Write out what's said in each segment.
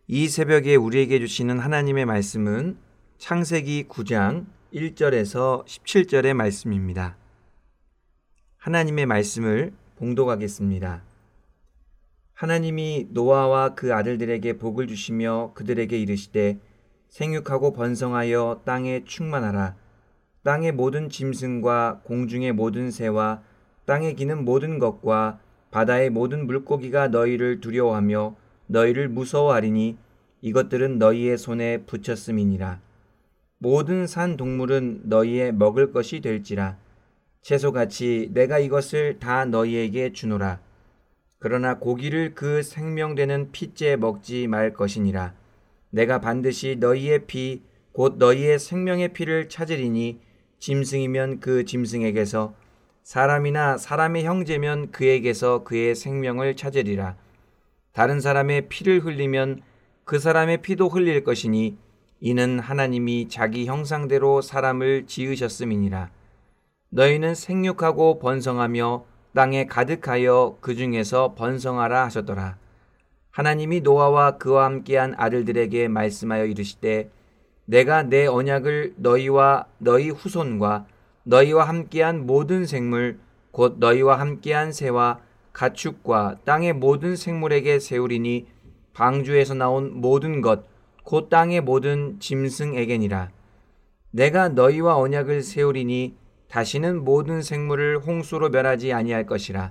이 새벽에 우리에게 주시는 하나님의 말씀은 창세기 9장 1절에서 17절의 말씀입니다. 하나님의 말씀을 봉독하겠습니다. 하나님이 노아와 그 아들들에게 복을 주시며 그들에게 이르시되 생육하고 번성하여 땅에 충만하라. 땅의 모든 짐승과 공중의 모든 새와 땅에 기는 모든 것과 바다의 모든 물고기가 너희를 두려워하며 너희를 무서워하리니 이것들은 너희의 손에 붙였음이니라. 모든 산 동물은 너희의 먹을 것이 될지라. 채소같이 내가 이것을 다 너희에게 주노라. 그러나 고기를 그 생명되는 피째 먹지 말 것이니라. 내가 반드시 너희의 피 곧 너희의 생명의 피를 찾으리니 짐승이면 그 짐승에게서 사람이나 사람의 형제면 그에게서 그의 생명을 찾으리라. 다른 사람의 피를 흘리면 그 사람의 피도 흘릴 것이니 이는 하나님이 자기 형상대로 사람을 지으셨음이니라. 너희는 생육하고 번성하며 땅에 가득하여 그 중에서 번성하라 하셨더라. 하나님이 노아와 그와 함께한 아들들에게 말씀하여 이르시되 내가 내 언약을 너희와 너희 후손과 너희와 함께한 모든 생물 곧 너희와 함께한 새와 가축과 땅의 모든 생물에게 세우리니 방주에서 나온 모든 것 곧 땅의 모든 짐승에게니라. 내가 너희와 언약을 세우리니 다시는 모든 생물을 홍수로 멸하지 아니할 것이라.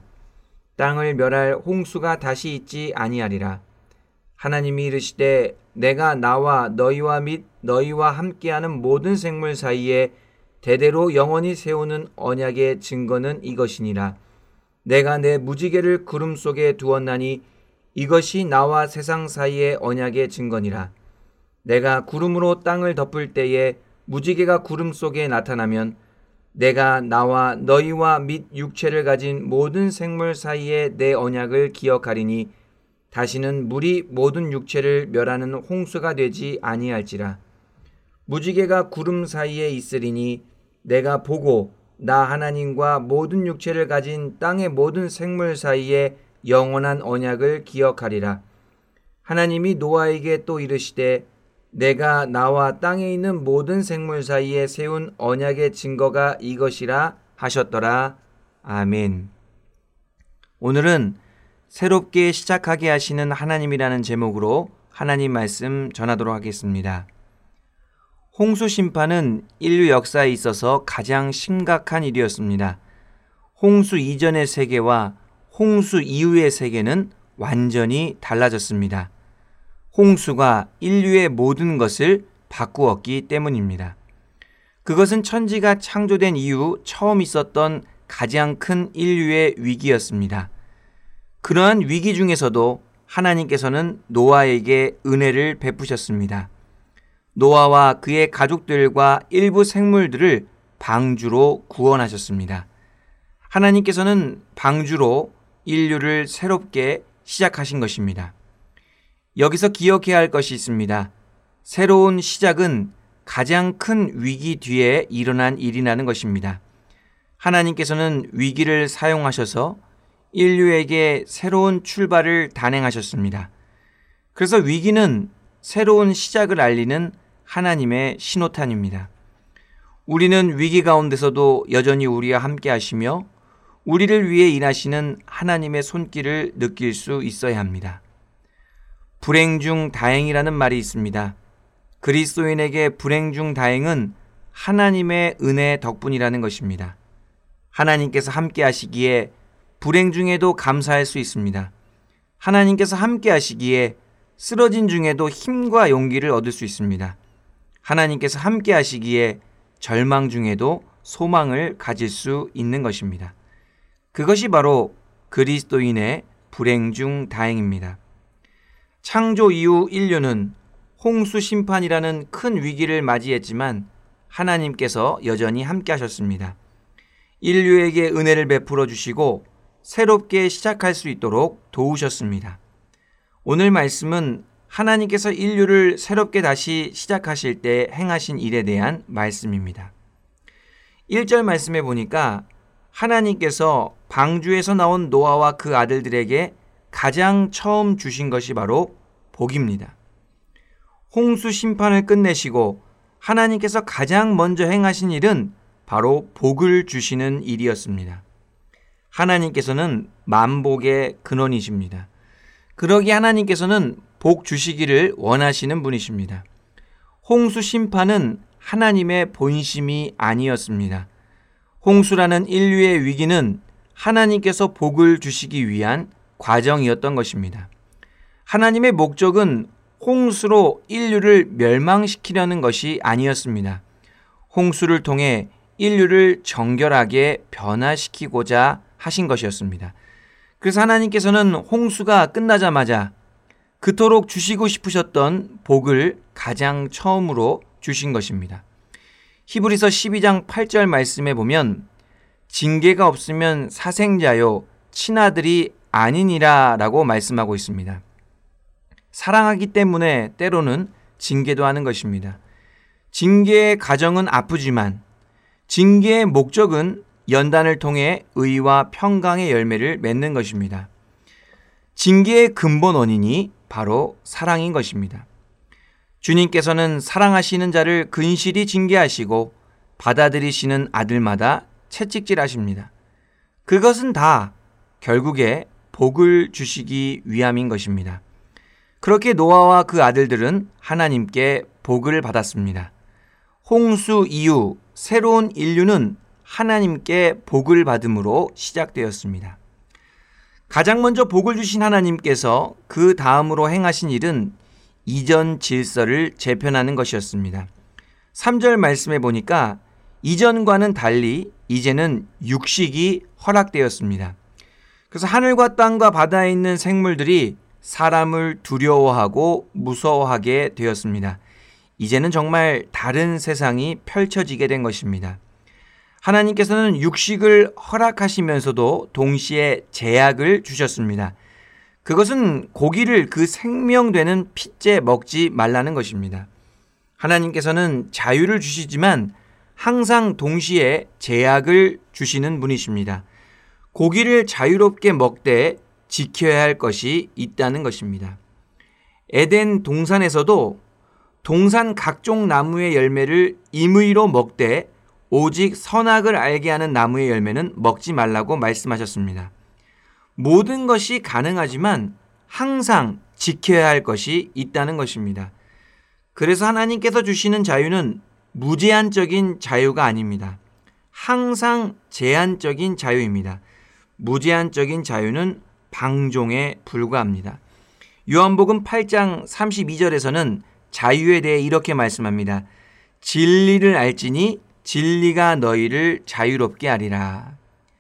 땅을 멸할 홍수가 다시 있지 아니하리라. 하나님이 이르시되 내가 나와 너희와 및 너희와 함께하는 모든 생물 사이에 대대로 영원히 세우는 언약의 증거는 이것이니라. 내가 내 무지개를 구름 속에 두었나니 이것이 나와 세상 사이의 언약의 증거니라. 내가 구름으로 땅을 덮을 때에 무지개가 구름 속에 나타나면 내가 나와 너희와 및 육체를 가진 모든 생물 사이에 내 언약을 기억하리니 다시는 물이 모든 육체를 멸하는 홍수가 되지 아니할지라. 무지개가 구름 사이에 있으리니 내가 보고 나 하나님과 모든 육체를 가진 땅의 모든 생물 사이에 영원한 언약을 기억하리라. 하나님이 노아에게 또 이르시되 내가 나와 땅에 있는 모든 생물 사이에 세운 언약의 증거가 이것이라 하셨더라. 아멘. 오늘은 새롭게 시작하게 하시는 하나님이라는 제목으로 하나님 말씀 전하도록 하겠습니다. 홍수 심판은 인류 역사에 있어서 가장 심각한 일이었습니다. 홍수 이전의 세계와 홍수 이후의 세계는 완전히 달라졌습니다. 홍수가 인류의 모든 것을 바꾸었기 때문입니다. 그것은 천지가 창조된 이후 처음 있었던 가장 큰 인류의 위기였습니다. 그러한 위기 중에서도 하나님께서는 노아에게 은혜를 베푸셨습니다. 노아와 그의 가족들과 일부 생물들을 방주로 구원하셨습니다. 하나님께서는 방주로 인류를 새롭게 시작하신 것입니다. 여기서 기억해야 할 것이 있습니다. 새로운 시작은 가장 큰 위기 뒤에 일어난 일이라는 것입니다. 하나님께서는 위기를 사용하셔서 인류에게 새로운 출발을 단행하셨습니다. 그래서 위기는 새로운 시작을 알리는 하나님의 신호탄입니다. 우리는 위기 가운데서도 여전히 우리와 함께 하시며 우리를 위해 일하시는 하나님의 손길을 느낄 수 있어야 합니다. 불행 중 다행이라는 말이 있습니다. 그리스도인에게 불행 중 다행은 하나님의 은혜 덕분이라는 것입니다. 하나님께서 함께 하시기에 불행 중에도 감사할 수 있습니다. 하나님께서 함께 하시기에 쓰러진 중에도 힘과 용기를 얻을 수 있습니다. 하나님께서 함께 하시기에 절망 중에도 소망을 가질 수 있는 것입니다. 그것이 바로 그리스도인의 불행 중 다행입니다. 창조 이후 인류는 홍수 심판이라는 큰 위기를 맞이했지만 하나님께서 여전히 함께 하셨습니다. 인류에게 은혜를 베풀어 주시고 새롭게 시작할 수 있도록 도우셨습니다. 오늘 말씀은 하나님께서 인류를 새롭게 다시 시작하실 때 행하신 일에 대한 말씀입니다. 1절 말씀에 보니까 하나님께서 방주에서 나온 노아와 그 아들들에게 가장 처음 주신 것이 바로 복입니다. 홍수 심판을 끝내시고 하나님께서 가장 먼저 행하신 일은 바로 복을 주시는 일이었습니다. 하나님께서는 만복의 근원이십니다. 그러기에 하나님께서는 복 주시기를 원하시는 분이십니다. 홍수 심판은 하나님의 본심이 아니었습니다. 홍수라는 인류의 위기는 하나님께서 복을 주시기 위한 과정이었던 것입니다. 하나님의 목적은 홍수로 인류를 멸망시키려는 것이 아니었습니다. 홍수를 통해 인류를 정결하게 변화시키고자 하신 것이었습니다. 그래서 하나님께서는 홍수가 끝나자마자 그토록 주시고 싶으셨던 복을 가장 처음으로 주신 것입니다. 히브리서 12장 8절 말씀에 보면 징계가 없으면 사생자요 친아들이 아니니라 라고 말씀하고 있습니다. 사랑하기 때문에 때로는 징계도 하는 것입니다. 징계의 과정은 아프지만 징계의 목적은 연단을 통해 의와 평강의 열매를 맺는 것입니다. 징계의 근본 원인이 바로 사랑인 것입니다. 주님께서는 사랑하시는 자를 근실히 징계하시고 받아들이시는 아들마다 채찍질하십니다. 그것은 다 결국에 복을 주시기 위함인 것입니다. 그렇게 노아와 그 아들들은 하나님께 복을 받았습니다. 홍수 이후 새로운 인류는 하나님께 복을 받음으로 시작되었습니다. 가장 먼저 복을 주신 하나님께서 그 다음으로 행하신 일은 이전 질서를 재편하는 것이었습니다. 3절 말씀에 보니까 이전과는 달리 이제는 육식이 허락되었습니다. 그래서 하늘과 땅과 바다에 있는 생물들이 사람을 두려워하고 무서워하게 되었습니다. 이제는 정말 다른 세상이 펼쳐지게 된 것입니다. 하나님께서는 육식을 허락하시면서도 동시에 제약을 주셨습니다. 그것은 고기를 그 생명되는 핏째 먹지 말라는 것입니다. 하나님께서는 자유를 주시지만 항상 동시에 제약을 주시는 분이십니다. 고기를 자유롭게 먹되 지켜야 할 것이 있다는 것입니다. 에덴 동산에서도 동산 각종 나무의 열매를 임의로 먹되 오직 선악을 알게 하는 나무의 열매는 먹지 말라고 말씀하셨습니다. 모든 것이 가능하지만 항상 지켜야 할 것이 있다는 것입니다. 그래서 하나님께서 주시는 자유는 무제한적인 자유가 아닙니다. 항상 제한적인 자유입니다. 무제한적인 자유는 방종에 불과합니다. 요한복음 8장 32절에서는 자유에 대해 이렇게 말씀합니다. 진리를 알지니 진리가 너희를 자유롭게 하리라.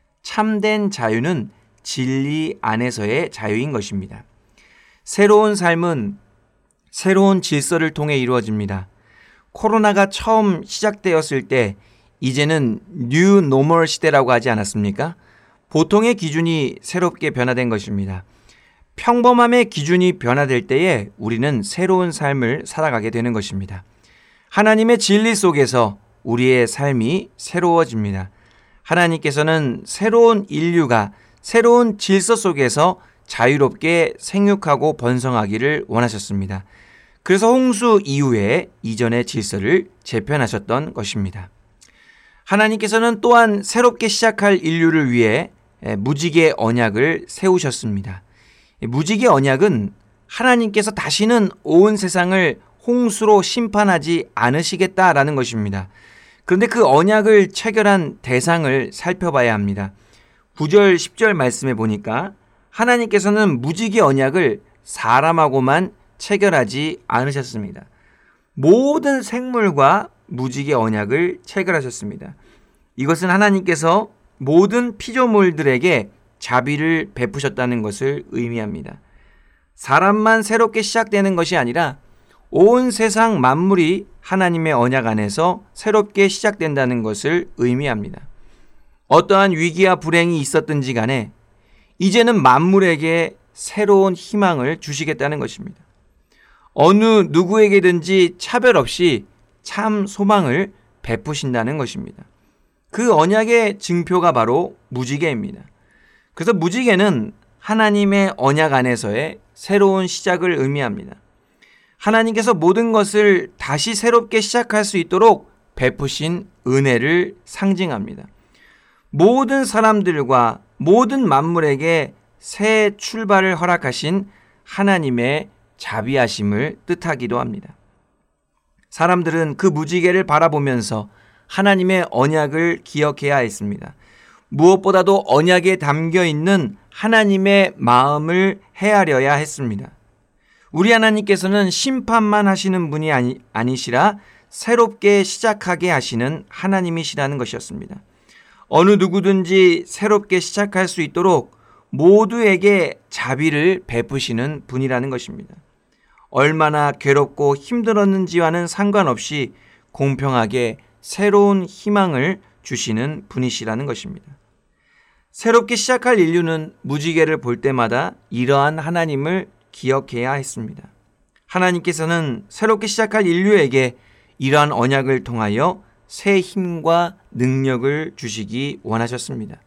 참된 자유는 진리 안에서의 자유인 것입니다. 새로운 삶은 새로운 질서를 통해 이루어집니다. 코로나가 처음 시작되었을 때 이제는 뉴 노멀 시대라고 하지 않았습니까? 보통의 기준이 새롭게 변화된 것입니다. 평범함의 기준이 변화될 때에 우리는 새로운 삶을 살아가게 되는 것입니다. 하나님의 진리 속에서 우리의 삶이 새로워집니다. 하나님께서는 새로운 인류가 새로운 질서 속에서 자유롭게 생육하고 번성하기를 원하셨습니다. 그래서 홍수 이후에 이전의 질서를 재편하셨던 것입니다. 하나님께서는 또한 새롭게 시작할 인류를 위해 무지개 언약을 세우셨습니다. 무지개 언약은 하나님께서 다시는 온 세상을 홍수로 심판하지 않으시겠다라는 것입니다. 그런데 그 언약을 체결한 대상을 살펴봐야 합니다. 9절 10절 말씀에 보니까 하나님께서는 무지개 언약을 사람하고만 체결하지 않으셨습니다. 모든 생물과 무지개 언약을 체결하셨습니다. 이것은 하나님께서 모든 피조물들에게 자비를 베푸셨다는 것을 의미합니다. 사람만 새롭게 시작되는 것이 아니라 온 세상 만물이 하나님의 언약 안에서 새롭게 시작된다는 것을 의미합니다. 어떠한 위기와 불행이 있었든지 간에 이제는 만물에게 새로운 희망을 주시겠다는 것입니다. 어느 누구에게든지 차별 없이 참 소망을 베푸신다는 것입니다. 그 언약의 증표가 바로 무지개입니다. 그래서 무지개는 하나님의 언약 안에서의 새로운 시작을 의미합니다. 하나님께서 모든 것을 다시 새롭게 시작할 수 있도록 베푸신 은혜를 상징합니다. 모든 사람들과 모든 만물에게 새 출발을 허락하신 하나님의 자비하심을 뜻하기도 합니다. 사람들은 그 무지개를 바라보면서 하나님의 언약을 기억해야 했습니다. 무엇보다도 언약에 담겨 있는 하나님의 마음을 헤아려야 했습니다. 우리 하나님께서는 심판만 하시는 분이 아니시라 새롭게 시작하게 하시는 하나님이시라는 것이었습니다. 어느 누구든지 새롭게 시작할 수 있도록 모두에게 자비를 베푸시는 분이라는 것입니다. 얼마나 괴롭고 힘들었는지와는 상관없이 공평하게 새로운 희망을 주시는 분이시라는 것입니다. 새롭게 시작할 인류는 무지개를 볼 때마다 이러한 하나님을 기억해야 했습니다. 하나님께서는 새롭게 시작할 인류에게 이러한 언약을 통하여 새 힘과 능력을 주시기 원하셨습니다.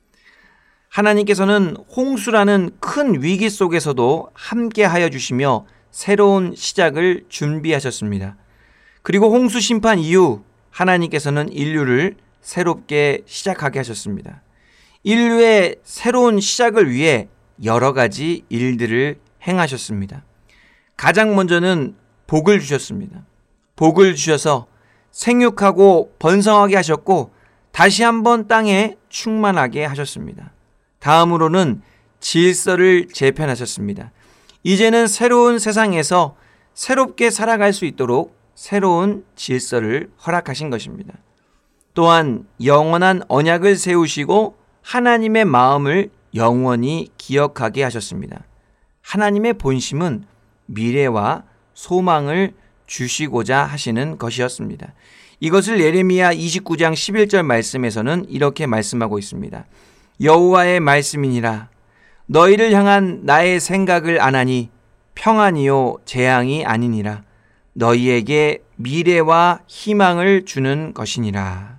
하나님께서는 홍수라는 큰 위기 속에서도 함께하여 주시며 새로운 시작을 준비하셨습니다. 그리고 홍수 심판 이후 하나님께서는 인류를 새롭게 시작하게 하셨습니다. 인류의 새로운 시작을 위해 여러 가지 일들을 행하셨습니다. 가장 먼저는 복을 주셨습니다. 복을 주셔서 생육하고 번성하게 하셨고 다시 한번 땅에 충만하게 하셨습니다. 다음으로는 질서를 재편하셨습니다. 이제는 새로운 세상에서 새롭게 살아갈 수 있도록 새로운 질서를 허락하신 것입니다. 또한 영원한 언약을 세우시고 하나님의 마음을 영원히 기억하게 하셨습니다. 하나님의 본심은 미래와 소망을 주시고자 하시는 것이었습니다. 이것을 예레미야 29장 11절 말씀에서는 이렇게 말씀하고 있습니다. 여호와의 말씀이니라 너희를 향한 나의 생각을 아나니 평안이요 재앙이 아니니라 너희에게 미래와 희망을 주는 것이니라.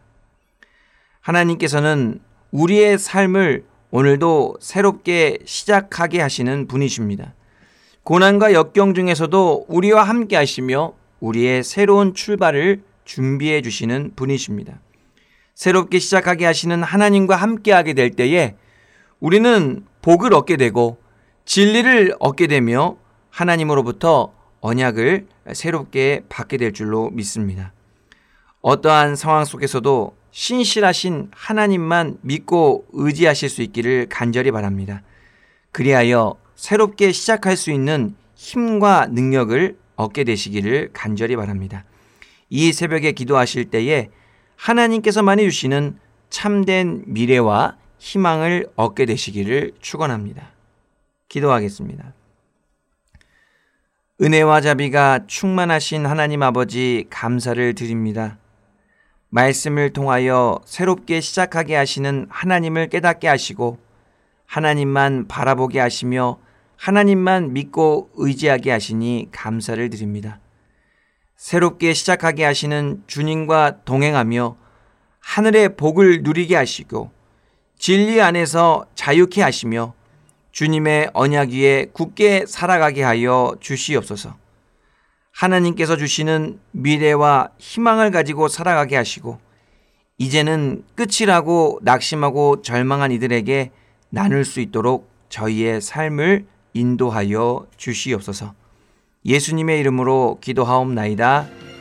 하나님께서는 우리의 삶을 오늘도 새롭게 시작하게 하시는 분이십니다. 고난과 역경 중에서도 우리와 함께 하시며 우리의 새로운 출발을 준비해 주시는 분이십니다. 새롭게 시작하게 하시는 하나님과 함께하게 될 때에 우리는 복을 얻게 되고 진리를 얻게 되며 하나님으로부터 언약을 새롭게 받게 될 줄로 믿습니다. 어떠한 상황 속에서도 신실하신 하나님만 믿고 의지하실 수 있기를 간절히 바랍니다. 그리하여 새롭게 시작할 수 있는 힘과 능력을 얻게 되시기를 간절히 바랍니다. 이 새벽에 기도하실 때에 하나님께서만이 주시는 참된 미래와 희망을 얻게 되시기를 축원합니다. 기도하겠습니다. 은혜와 자비가 충만하신 하나님 아버지 감사를 드립니다. 말씀을 통하여 새롭게 시작하게 하시는 하나님을 깨닫게 하시고 하나님만 바라보게 하시며 하나님만 믿고 의지하게 하시니 감사를 드립니다. 새롭게 시작하게 하시는 주님과 동행하며 하늘의 복을 누리게 하시고 진리 안에서 자유케 하시며 주님의 언약 위에 굳게 살아가게 하여 주시옵소서. 하나님께서 주시는 미래와 희망을 가지고 살아가게 하시고 이제는 끝이라고 낙심하고 절망한 이들에게 나눌 수 있도록 저희의 삶을 인도하여 주시옵소서. 예수님의 이름으로 기도하옵나이다.